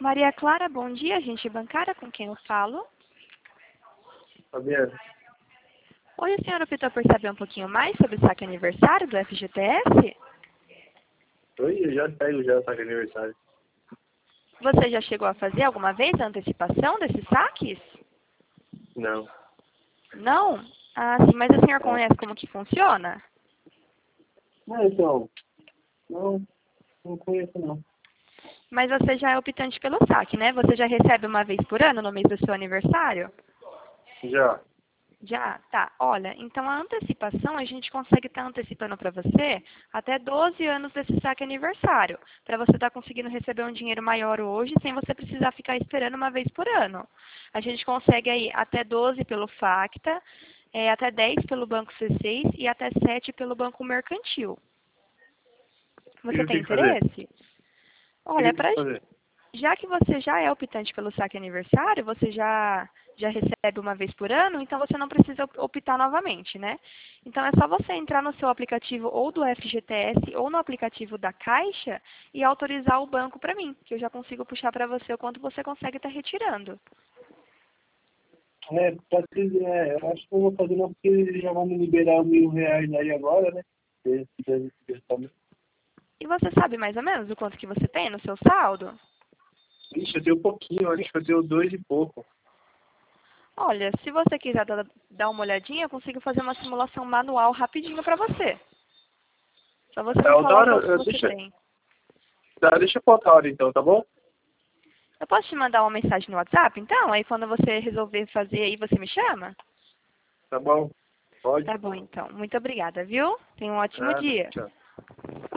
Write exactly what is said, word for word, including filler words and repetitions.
Maria Clara, bom dia, agente bancária, com quem eu falo? Fabiano, Oi, a senhora optou por saber um pouquinho mais sobre o saque aniversário do F G T S? oi, eu já pego já o saque aniversário. Você já chegou a fazer alguma vez a antecipação desses saques? Não. Não? Ah, sim, mas a senhora Não, conhece como que funciona? não então, não, não conheço não. Mas você já é optante pelo saque, né? Você já recebe uma vez por ano no mês do seu aniversário? Já. Já? Tá. Olha, então a antecipação a gente consegue estar antecipando para você até doze anos desse saque aniversário, para você estar conseguindo receber um dinheiro maior hoje sem você precisar ficar esperando uma vez por ano. A gente consegue aí até doze pelo Facta, é, até dez pelo Banco C seis e até sete pelo Banco Mercantil. E Você o tem que que fazer? interesse? O que Olha, que tem pra, que fazer? já que você já é optante pelo saque aniversário, você já, já recebe uma vez por ano, então você não precisa op- optar novamente, né? Então é só você entrar no seu aplicativo ou do F G T S ou no aplicativo da Caixa e autorizar o banco para mim, que eu já consigo puxar para você o quanto você consegue estar retirando. É, pode ser, é, eu acho que eu vou fazer não, porque eles já vão me liberar mil reais aí agora, né? Esse- esse- esse também. E você sabe mais ou menos o quanto que você tem no seu saldo? Ixi, eu tenho um pouquinho, acho que eu tenho dois e pouco. Olha, se você quiser dar dar uma olhadinha, eu consigo fazer uma simulação manual rapidinho para você. Só você Tá, me outra falar o hora, quanto eu- você deixa, tem. tá, deixa eu botar a hora então, tá bom? Eu posso te mandar uma mensagem no WhatsApp, então? Aí quando você resolver fazer aí, você me chama? Tá bom? Pode? Tá bom, então. Muito obrigada, viu? Tenha um ótimo Nada, dia. tchau.